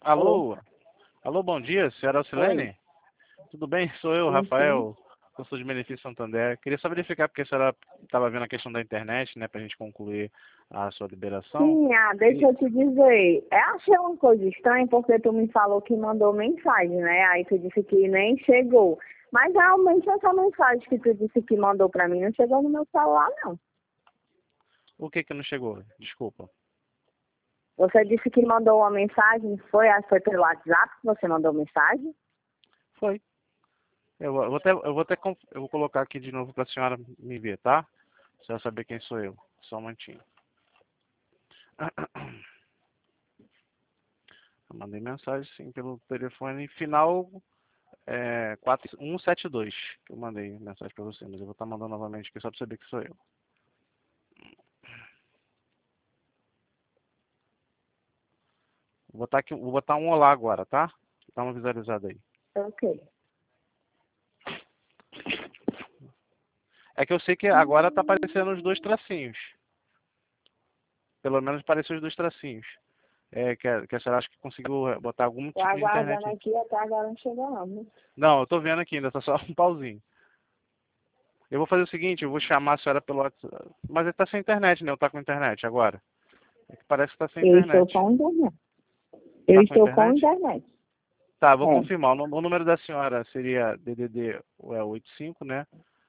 Alô? Alô? Alô, bom dia, senhora Oi. Alcilene? Tudo bem? Sou eu, Sim, sim. Rafael, consultor de benefício Santander. Queria só verificar porque a senhora estava vendo a questão da internet, né, para a gente concluir a sua liberação. Sim, deixa E eu te dizer. Eu achei uma coisa estranha porque tu me falou que mandou mensagem, né? Aí tu disse que nem chegou. Mas realmente essa mensagem que tu disse que mandou pra mim não chegou no meu celular, não. o que que não chegou? Desculpa. Você disse que mandou uma mensagem, foi pelo WhatsApp que você mandou mensagem? Foi. Eu vou colocar aqui de novo para a senhora me ver, tá? Pra senhora saber quem sou eu. Só um momentinho. Eu mandei mensagem, sim, pelo telefone final 4172, que eu mandei mensagem para você, mas eu vou estar mandando novamente aqui só para saber que sou eu. Vou botar um olá agora, tá? Dá uma visualizada aí. Ok. É que eu sei que agora tá aparecendo os dois tracinhos. Pelo menos apareceu os dois tracinhos. Que a senhora acha que conseguiu botar algum Tô tipo de aguardando internet. aqui, até agora não chegou não, né? Não, eu tô vendo aqui ainda, tá só um pauzinho. Eu vou fazer o seguinte, eu vou chamar a senhora pelo WhatsApp. Mas ele tá sem internet, né? Eu tá com internet agora. É que parece que tá sem Eu estou internet. com internet. Eu Tá com estou com internet? internet. Tá, vou É. confirmar. O número da senhora seria DDD 85, né?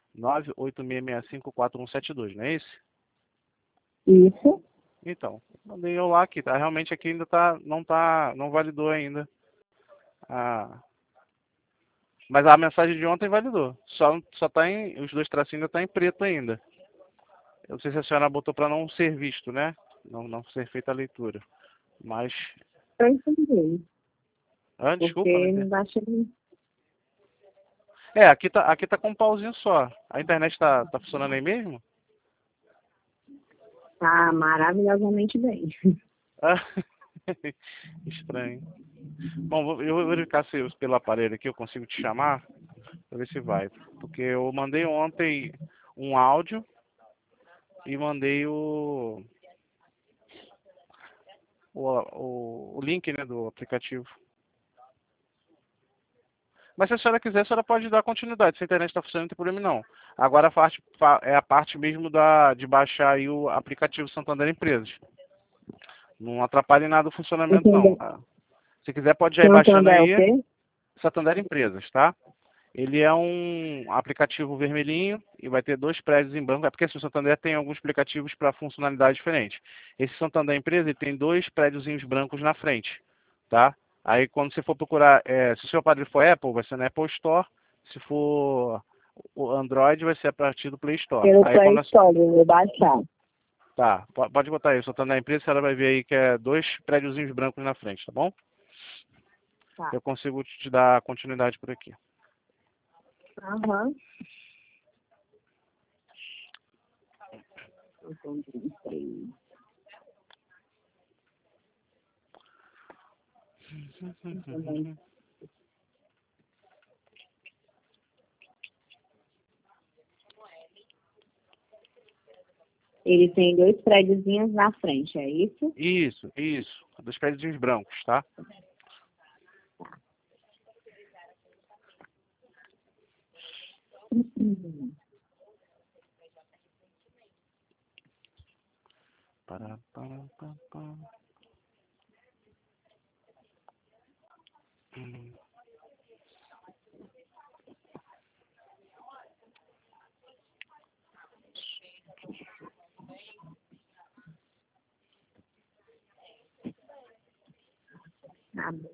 986654172, não é esse? Isso. Então, mandei eu lá aqui, tá? Realmente aqui ainda não validou ainda. Ah, mas a mensagem de ontem validou. Só tá os dois tracinhos ainda tá em preto ainda. Eu não sei se a senhora botou para não ser visto, né? Não ser feita a leitura. Mas, Eu entendi. desculpa, não Porque entendi. não vai chegar. Aqui tá com um pauzinho só. A internet tá funcionando aí mesmo? Tá maravilhosamente bem. Ah, estranho. Bom, eu vou verificar se pelo aparelho aqui eu consigo te chamar, pra ver se vai. Porque eu mandei ontem um áudio e mandei o link, né, do aplicativo. Mas se a senhora quiser, a senhora pode dar continuidade. Se a internet está funcionando, não tem problema não. Agora é a parte mesmo de baixar aí o aplicativo Santander Empresas. Não atrapalha em nada o funcionamento não. Entendeu? Tá? Se quiser, pode já ir baixando Santander é o aí quê? Santander Empresas, tá? Ele é um aplicativo vermelhinho e vai ter dois prédios em branco. É porque assim, o Santander tem alguns aplicativos para funcionalidades diferentes. Esse Santander Empresa ele tem dois prédiozinhos brancos na frente, tá? Aí quando você for procurar, se o seu aparelho for Apple, vai ser na Apple Store. Se for o Android, vai ser a partir do Play Store. Pelo Aí Play quando Store, eu vou baixar. tá, pode botar aí, o Santander Empresa, ela vai ver aí que é dois prédiozinhos brancos na frente, tá bom? Tá. Eu consigo te dar continuidade por aqui. Aham. Entendi. Entendi. Ele tem dois prédiozinhos na frente, é isso? Isso. Dos prédios brancos, tá? Uhum. Para, para. Hum. Tá bom.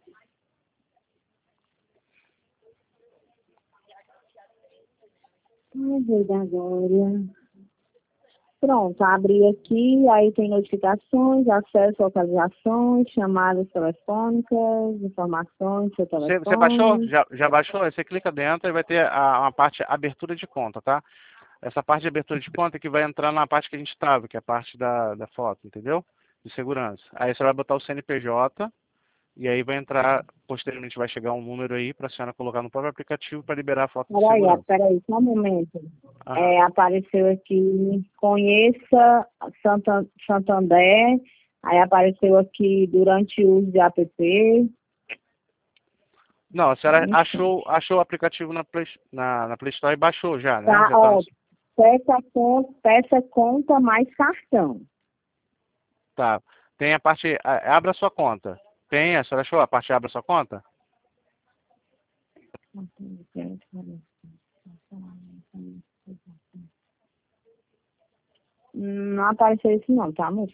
Ai, Deus agora. Pronto, abri aqui, aí tem notificações, acesso a localizações, chamadas telefônicas, informações, seu Você baixou? telefone. Já baixou? Aí você clica dentro e vai ter uma parte abertura de conta, tá? Essa parte de abertura de conta é que vai entrar na parte que a gente estava, que é a parte da foto, entendeu? De segurança. Aí você vai botar o CNPJ e aí vai entrar, posteriormente vai chegar um número aí para a senhora colocar no próprio aplicativo para liberar a foto de segurança. Peraí, só um momento. Aham. Apareceu aqui, conheça Santander, aí apareceu aqui durante o uso de app, Não, a senhora Um instante. achou o aplicativo na Play Store e baixou já, né? Tá, Já tá no... ó, peça conta mais cartão. Tá. Tem a parte... Abra sua conta. Tem, a senhora achou a parte abra sua conta? Não apareceu isso não, tá, moço?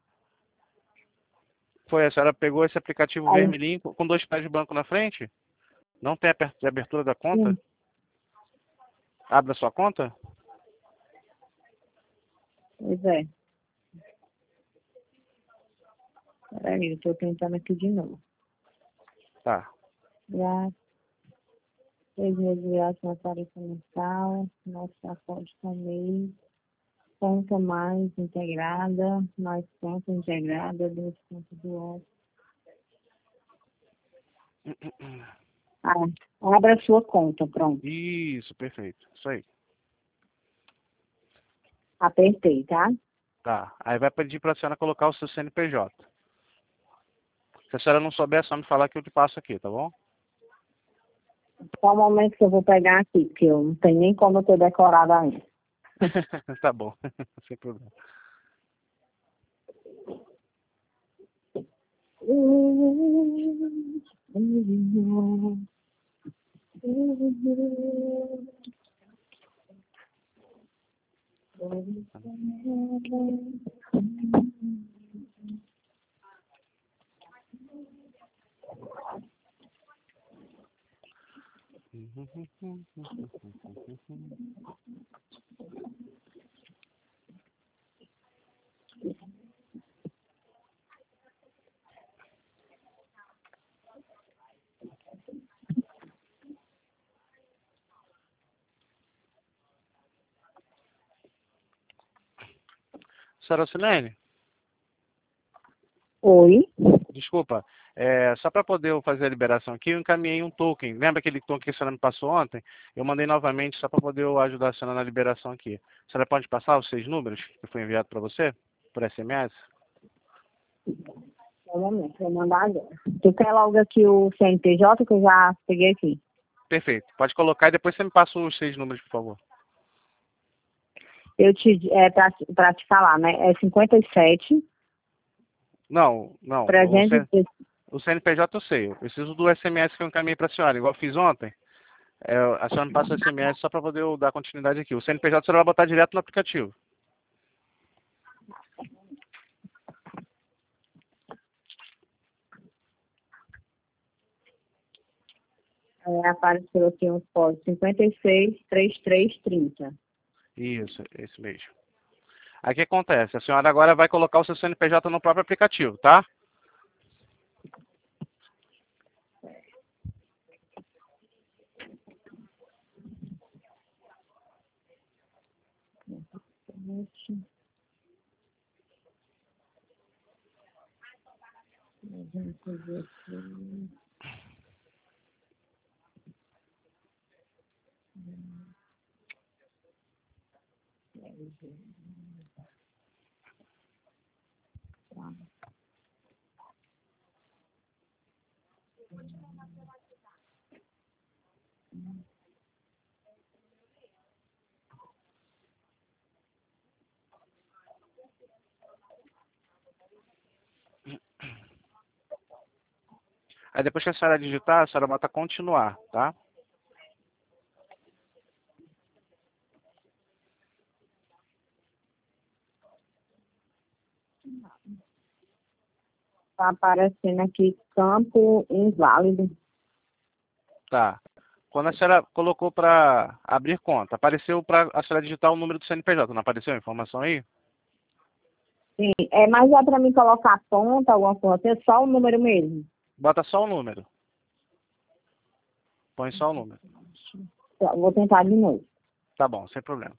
Foi, a senhora pegou esse aplicativo Aí, vermelhinho com dois pés de banco na frente? Não tem a abertura da conta? sim, Abra sua conta? pois é. Peraí, eu tô tentando aqui de novo. Tá. Já 6 meses grátis na tarifa mensal, nossa pode comer, conta mais integrada, mais conta integrada, 2 contas do outro. Ah, abra a sua conta, pronto. Isso, perfeito. Isso aí. Apertei, tá? Tá. Aí vai pedir para a senhora colocar o seu CNPJ. Se a senhora não souber, é só me falar que eu te passo aqui, tá bom? Só o momento que eu vou pegar aqui, porque eu não tenho nem como eu ter decorado ainda. Tá bom. Sem problema. Senhora Silene, Oi? desculpa. Só para poder eu fazer a liberação aqui, eu encaminhei um token. Lembra aquele token que a senhora me passou ontem? Eu mandei novamente só para poder eu ajudar a senhora na liberação aqui. A senhora pode passar os 6 números que foi enviado para você? Por SMS? Só um momento, vou mandar agora. Tu quer logo aqui o CNPJ que eu já peguei aqui? Perfeito. Pode colocar e depois você me passa os 6 números, por favor. Pra te falar, né? É 57, Não, não. 300. O CNPJ eu sei. Eu preciso do SMS que eu encaminhei para a senhora, igual eu fiz ontem. A senhora me passa o SMS só para poder eu dar continuidade aqui. O CNPJ a senhora vai botar direto no aplicativo. Apareceu aqui um código 563330. Isso, esse mesmo. Aí o que acontece? A senhora agora vai colocar o seu CNPJ no próprio aplicativo, tá? Aí depois que a senhora digitar, a senhora bota continuar, tá? Tá aparecendo aqui campo inválido. Tá. Quando a senhora colocou para abrir conta, apareceu para a senhora digitar o número do CNPJ, não apareceu a informação aí? Sim, mas é para mim colocar ponta, alguma coisa assim, é só o número mesmo. Bota só o número. Põe só o número. Vou tentar de novo. Tá bom, sem problema.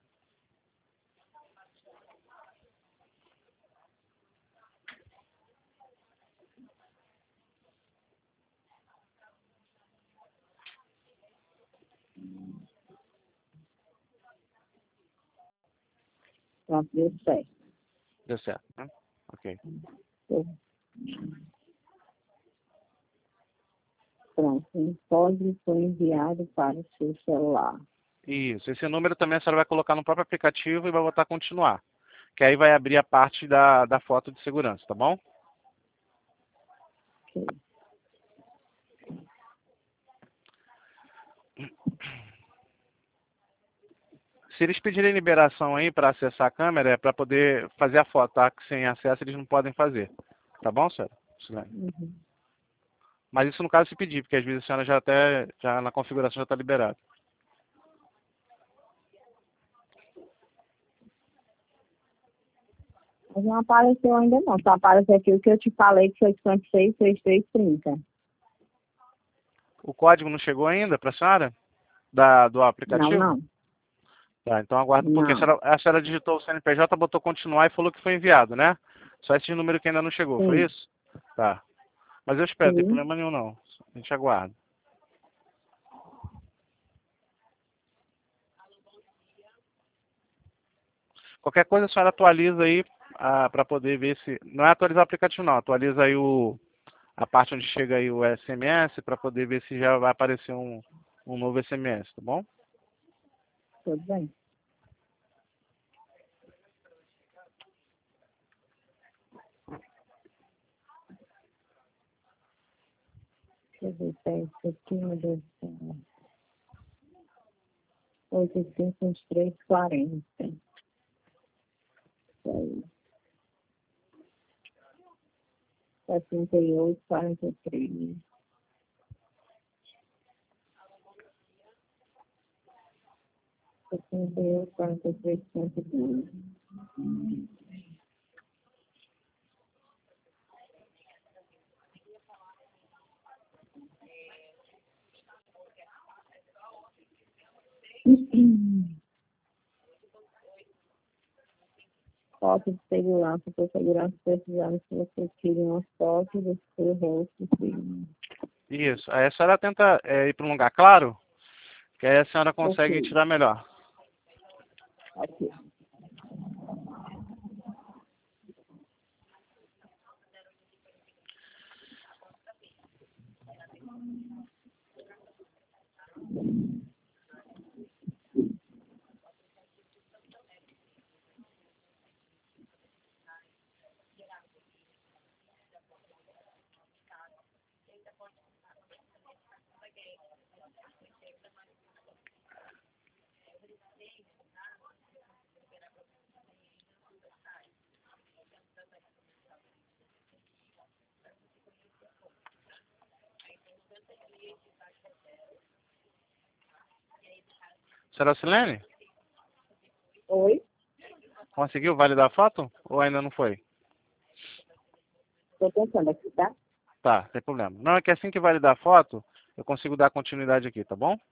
Pronto, deu certo. Deu certo, né? Ok. Pronto, um código foi enviado para o seu celular. Isso, esse número também a senhora vai colocar no próprio aplicativo e vai botar continuar. Que aí vai abrir a parte da foto de segurança, tá bom? Ok. Se eles pedirem liberação aí para acessar a câmera, é para poder fazer a foto, tá? Que sem acesso eles não podem fazer. Tá bom, senhora? Uhum. Mas isso no caso se pedir, porque às vezes a senhora já na configuração já está liberado. Mas não apareceu ainda não. Só apareceu aqui o que eu te falei, que foi 563330. O código não chegou ainda para a senhora? Do Não, aplicativo? não. Tá, então aguardo, porque Não. a senhora digitou o CNPJ, botou continuar e falou que foi enviado, né? Só esse número que ainda não chegou, foi Sim. isso? Tá. Mas eu espero, não tem Sim. problema nenhum não. A gente aguarda. Qualquer coisa a senhora atualiza aí para poder ver se... Não é atualizar o aplicativo não, atualiza aí a parte onde chega aí o SMS para poder ver se já vai aparecer um novo SMS, tá bom? Tudo bem. Deixa eu ver se é isso aqui, meu Deus do céu. 852340. Isso aí. 7843. 7843.2. Foto de segurança, por segurança precisamos que você tire uma foto do seu rosto. Sim. Isso. Aí a senhora tenta ir para um lugar claro, que aí a senhora consegue Ok, tirar melhor. ok. Senhora Silene, Oi, conseguiu validar a foto? Ou ainda não foi? estou pensando aqui, tá? Tá, sem problema. Não, é que assim que validar a foto, eu consigo dar continuidade aqui, tá bom?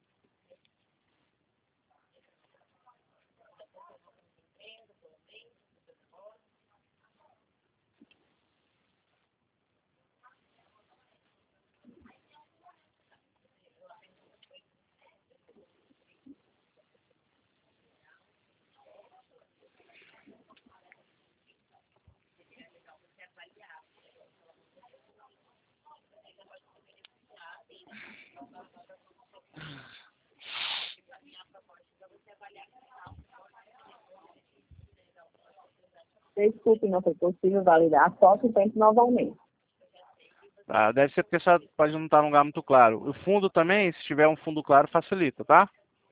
Desculpe, não foi possível validar a foto, tente novamente. Tá, deve ser porque só pode não estar num lugar muito claro. O fundo também, se tiver um fundo claro, facilita, tá?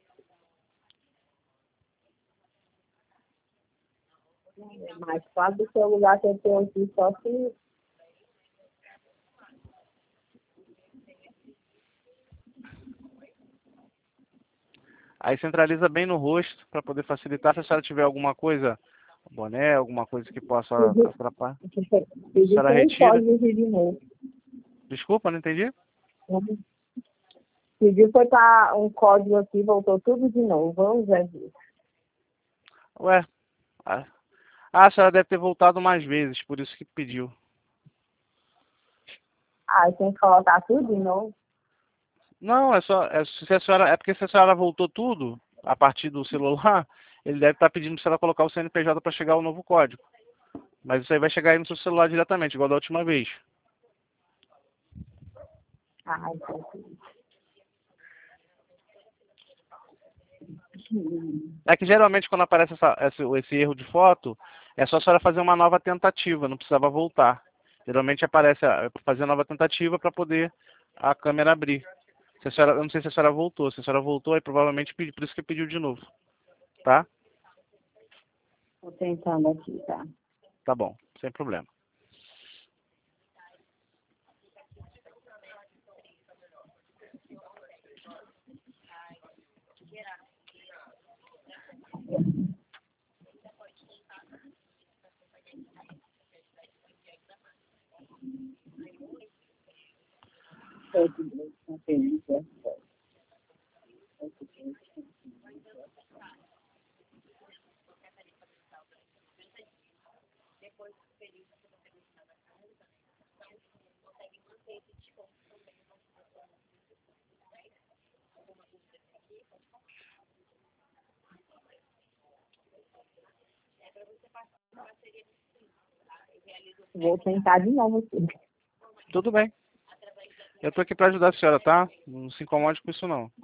Mas quase do seu lugar que eu estou aqui, só se... Aí centraliza bem no rosto para poder facilitar. Se a senhora tiver alguma coisa, boné, alguma coisa que possa atrapalhar, a Pedi senhora foi um retira. código aqui de novo. Desculpa, não entendi? Pediu foi para um código aqui, voltou tudo de novo. Vamos ver aqui. Ué, a senhora deve ter voltado mais vezes, por isso que pediu. Ah, tem que colocar tudo de novo. Não, se a senhora, é porque se a senhora voltou tudo a partir do celular, ele deve estar pedindo para a senhora colocar o CNPJ para chegar o novo código. Mas isso aí vai chegar aí no seu celular diretamente, igual da última vez. Ai, Jesus. É que geralmente quando aparece esse erro de foto, é só a senhora fazer uma nova tentativa, não precisava voltar. Geralmente aparece fazer nova tentativa para poder a câmera abrir. Se a senhora, eu não sei se a senhora voltou. Se a senhora voltou, aí provavelmente por isso que pediu de novo. Tá? Tô tentando aqui, tá? Tá bom, sem problema. Vou tentar de novo aqui. Tudo bem. Eu tô aqui para ajudar a senhora, tá? Não se incomode com isso não.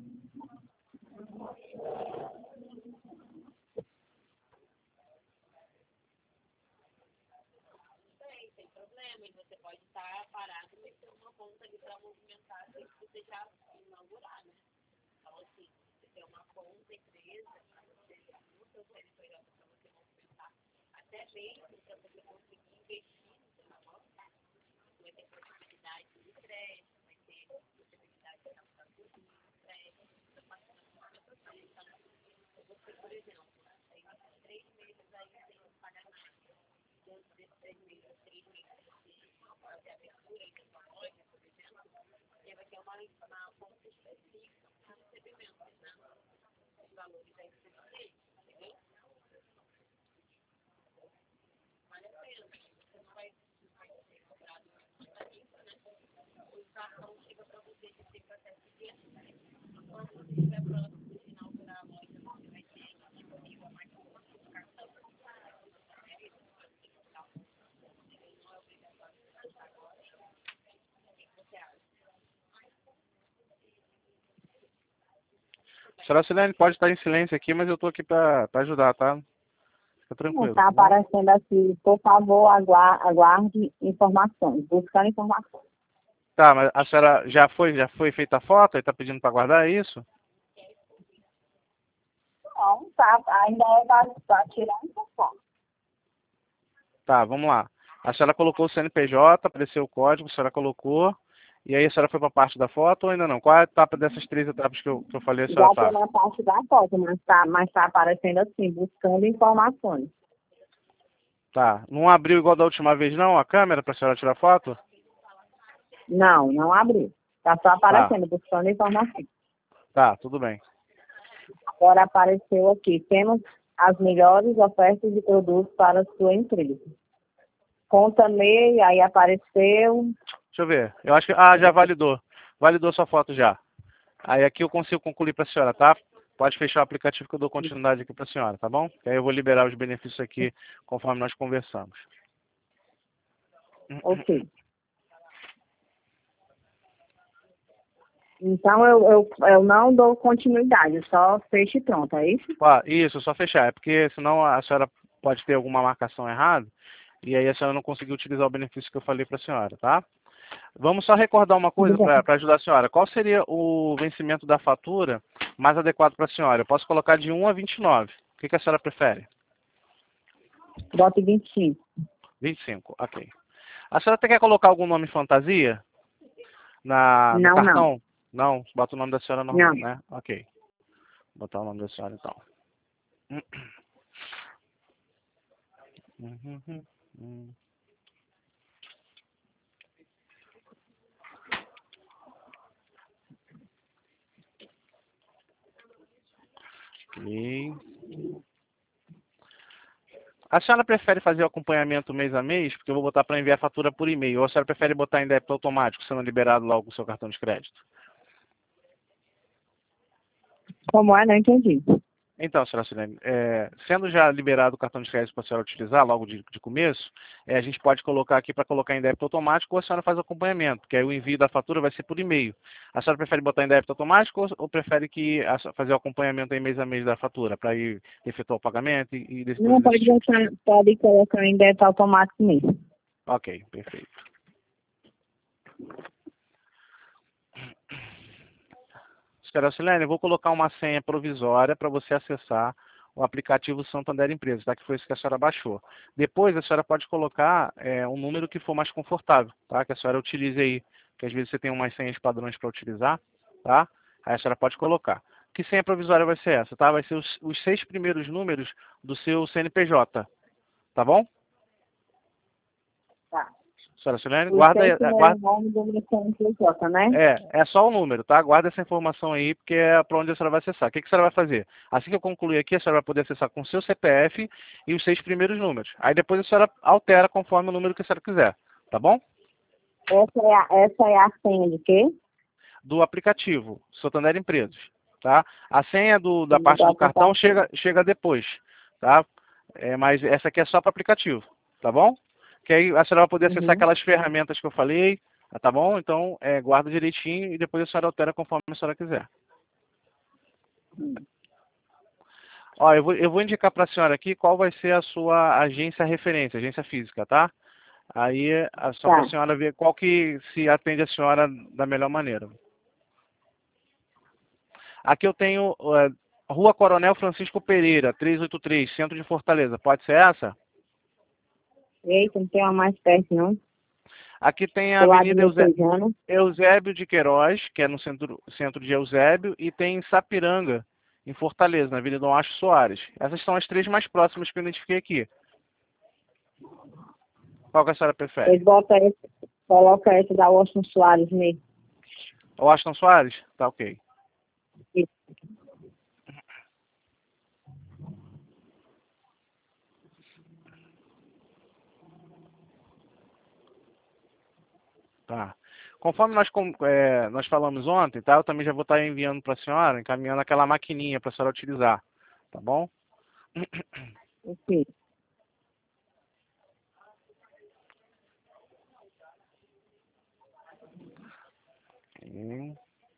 Senhora Silene, pode estar em silêncio aqui, mas eu estou aqui para ajudar, tá? Fica tranquilo. Está Tá bom? aparecendo aqui, por favor, aguarde informações, buscando informações. Tá, mas a senhora já foi feita a foto e está pedindo para guardar, é isso? Não, tá, ainda para tirar essa foto. Tá, vamos lá. A senhora colocou o CNPJ, apareceu o código, a senhora colocou. E aí a senhora foi para a parte da foto ou ainda não? Qual é a etapa dessas 3 etapas que eu falei a Já senhora estou tá? na parte da foto, mas tá aparecendo assim, buscando informações. Tá. Não abriu igual da última vez não a câmera para a senhora tirar foto? Não, não abriu. Está só aparecendo, buscando informações. Tá, tudo bem. Agora apareceu aqui, temos as melhores ofertas de produtos para a sua empresa. Conta-me, aí apareceu. Deixa eu ver. Eu acho que... Ah, já validou. Validou sua foto já. Aí aqui eu consigo concluir para a senhora, tá? Pode fechar o aplicativo que eu dou continuidade aqui para a senhora, tá bom? Que aí eu vou liberar os benefícios aqui conforme nós conversamos. Ok. Então eu não dou continuidade, só fecho e pronto, é isso? Ah, isso, só fechar. É porque senão a senhora pode ter alguma marcação errada e aí a senhora não conseguiu utilizar o benefício que eu falei para a senhora, tá? Vamos só recordar uma coisa para ajudar a senhora. Qual seria o vencimento da fatura mais adequado para a senhora? Eu posso colocar de 1 a 29. O que a senhora prefere? Bote 25. 25, ok. A senhora quer colocar algum nome fantasia no Não, cartão? Não, bota o nome da senhora normal, Não. né? Ok. Vou botar o nome da senhora então. Ok. A senhora prefere fazer o acompanhamento mês a mês? Porque eu vou botar para enviar a fatura por e-mail. Ou a senhora prefere botar em débito automático, sendo liberado logo o seu cartão de crédito? Como é? Não entendi. Então, senhora Silene, sendo já liberado o cartão de crédito para a senhora utilizar logo de começo, a gente pode colocar aqui para colocar em débito automático ou a senhora faz acompanhamento, porque aí o envio da fatura vai ser por e-mail. A senhora prefere botar em débito automático ou prefere fazer o acompanhamento aí mês a mês da fatura, para ir efetuar o pagamento e depois Não, desse tipo? pode colocar em débito automático mesmo. Ok, perfeito. Senhora Silene, eu vou colocar uma senha provisória para você acessar o aplicativo Santander Empresas, tá? Que foi isso que a senhora baixou. Depois a senhora pode colocar um número que for mais confortável, tá? Que a senhora utilize aí, que às vezes você tem umas senhas padrões para utilizar, tá? Aí a senhora pode colocar. Que senha provisória vai ser essa, tá? Vai ser os 6 primeiros números do seu CNPJ, tá bom? Tá. Senhora Silene, Os 6 guarda. primeiros nomes do meu CNPJ, né? É só o número, tá? Guarda essa informação aí, porque é para onde a senhora vai acessar. O que a senhora vai fazer? Assim que eu concluir aqui, a senhora vai poder acessar com o seu CPF e os 6 primeiros números. Aí depois a senhora altera conforme o número que a senhora quiser, tá bom? Essa é a senha de quê? Do aplicativo, Santander Empresas, tá? A senha da Do parte do cartão aplicativo. chega depois, tá? Mas essa aqui é só para aplicativo, tá bom? Que aí a senhora vai poder acessar Uhum. aquelas ferramentas que eu falei, tá bom? Então, guarda direitinho e depois a senhora altera conforme a senhora quiser. Ó, eu vou indicar para a senhora aqui qual vai ser a sua agência referência, agência física, tá? Aí só para a Tá. senhora ver qual que se atende a senhora da melhor maneira. Aqui eu tenho Rua Coronel Francisco Pereira, 383, centro de Fortaleza. Pode ser essa? Eita, não tem uma mais perto, não. Aqui tem a Do lado de Avenida Messejana. Eusébio de Queiroz, que é no centro de Eusébio, e tem Sapiranga, em Fortaleza, na Avenida Dom Acho Soares. Essas são as 3 mais próximas que eu identifiquei aqui. Qual que a senhora prefere? Eles botam esse, coloca esse da Washington Soares mesmo. O Aston Soares? Tá ok. Tá. Conforme nós falamos ontem, tá? Eu também já vou estar enviando para a senhora, encaminhando aquela maquininha para a senhora utilizar, tá bom? Ok. Hum.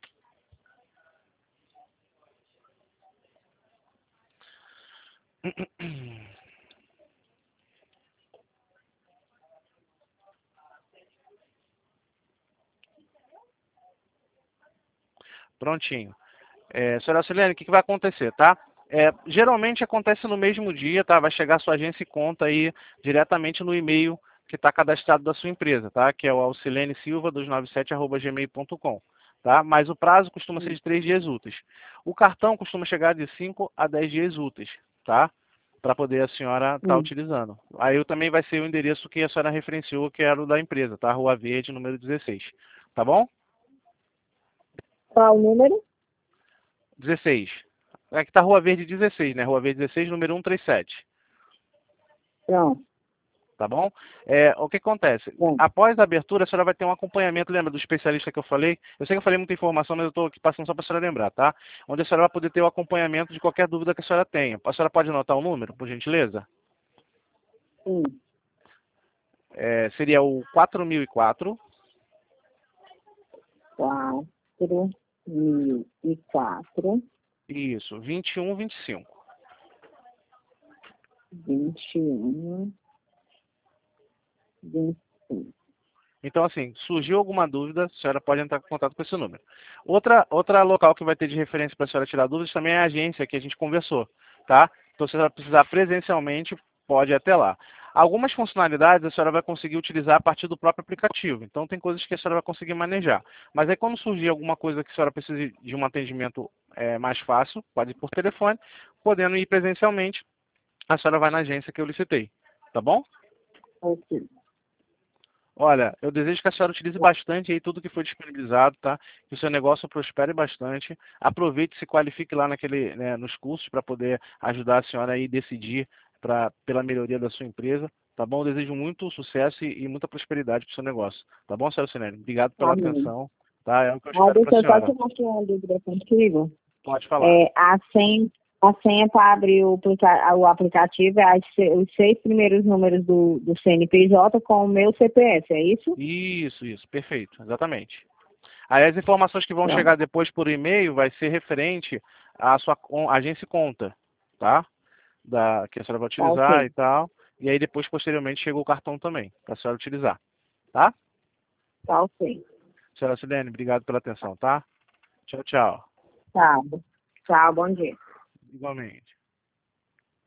Prontinho. Senhora Silene, o que vai acontecer, tá? Geralmente acontece no mesmo dia, tá? Vai chegar a sua agência e conta aí diretamente no e-mail que está cadastrado da sua empresa, tá? Que é o aucilenesilva297@gmail.com, tá? Mas o prazo costuma ser de 3 dias úteis. O cartão costuma chegar de 5 a 10 dias úteis, tá? Para poder a senhora estar utilizando. Aí também vai ser o endereço que a senhora referenciou, que era o da empresa, tá? Rua Verde, número 16. Tá bom? Qual o número? 16. Aqui tá Rua Verde 16, né? Rua Verde 16, número 137. Pronto. Tá bom? O que acontece? Bom. Após a abertura, a senhora vai ter um acompanhamento, lembra do especialista que eu falei? Eu sei que eu falei muita informação, mas eu estou aqui passando só para a senhora lembrar, tá? Onde a senhora vai poder ter o acompanhamento de qualquer dúvida que a senhora tenha. A senhora pode anotar o número, por gentileza? Sim. Seria o 4004 4.004. Isso, 2125. 21. 25. Então, assim, surgiu alguma dúvida, a senhora pode entrar em contato com esse número. Outra local que vai ter de referência para a senhora tirar dúvidas também é a agência que a gente conversou, tá? Então, se a senhora precisar presencialmente, pode ir até lá. Algumas funcionalidades a senhora vai conseguir utilizar a partir do próprio aplicativo. Então, tem coisas que a senhora vai conseguir manejar. Mas aí, quando surgir alguma coisa que a senhora precise de um atendimento mais fácil, pode ir por telefone, podendo ir presencialmente, a senhora vai na agência que eu licitei. Tá bom? Ok. Olha, eu desejo que a senhora utilize bastante aí tudo que foi disponibilizado, tá? Que o seu negócio prospere bastante. Aproveite e se qualifique lá nos cursos para poder ajudar a senhora aí a decidir pela melhoria da sua empresa, tá bom? Eu desejo muito sucesso e muita prosperidade para o seu negócio, tá bom, senhora Silene? Obrigado pela Amém. atenção, tá? É o que eu Ah, espero para deixa a eu só senhora. te mostrar uma dúvida contigo. Pode falar. A senha A senha para abrir o aplicativo é os 6 primeiros números do CNPJ com o meu CPF, é isso? Isso, perfeito, exatamente. Aí as informações que vão Pronto. chegar depois por e-mail vai ser referente à sua agência e conta, tá? Que a senhora vai Tá utilizar e ok. tal. E aí depois, posteriormente, chegou o cartão também, para a senhora utilizar, tá? Tá ok. Senhora Silene, obrigado pela atenção, tá? Tchau, tchau. Tá. Tchau, bom dia. Igualmente.